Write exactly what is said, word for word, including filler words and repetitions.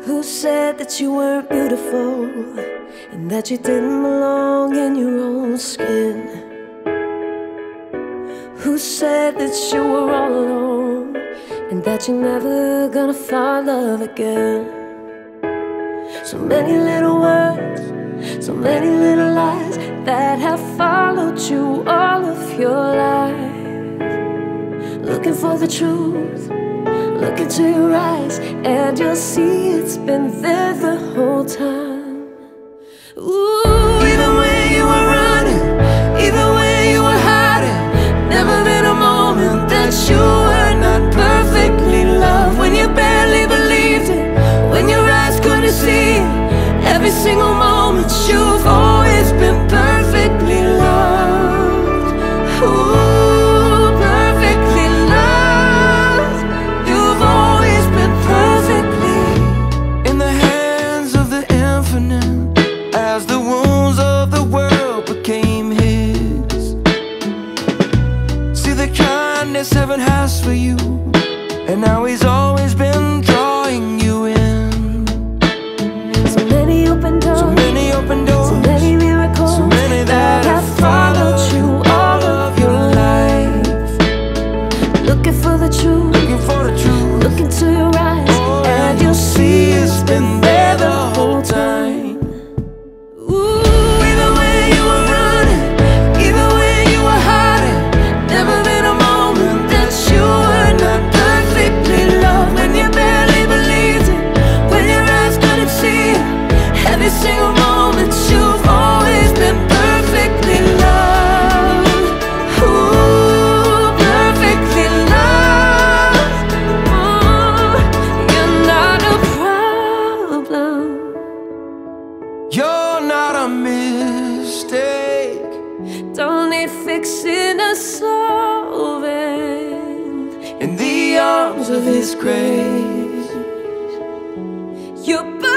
Who said that you weren't beautiful and that you didn't belong in your own skin? Who said that you were all alone and that you're never gonna find love again? So many little words, so many little lies that have followed you all of your life. Looking for the truth, look into your eyes, and you'll see it's been there the whole time. Ooh, even when you were running, even when you were hiding, never been a moment that you were not perfectly loved. When you barely believed it, when your eyes couldn't see it, every single moment you've always been perfectly loved. Ooh, perfectly loved. You've always been perfectly in the hands of the infinite, as the wounds of the world became his. See the kindness heaven has for you, and now he's always been drawing you in. so many open doors, So many open doors, so many miracles, so many that have followed you all of your life. looking for the truth, Looking for the truth, look into your eyes, oh, and you'll see it's been there the whole time. Ooh, even when you were running, even when you were hiding, never been a moment that you were not perfectly loved. When you barely believed it, when your eyes couldn't see it, every single moment you've always been perfectly loved. Ooh, perfectly loved. Ooh, you're not a problem. you're not a mistake. Don't need fixing or solving. In the arms of his grace, You're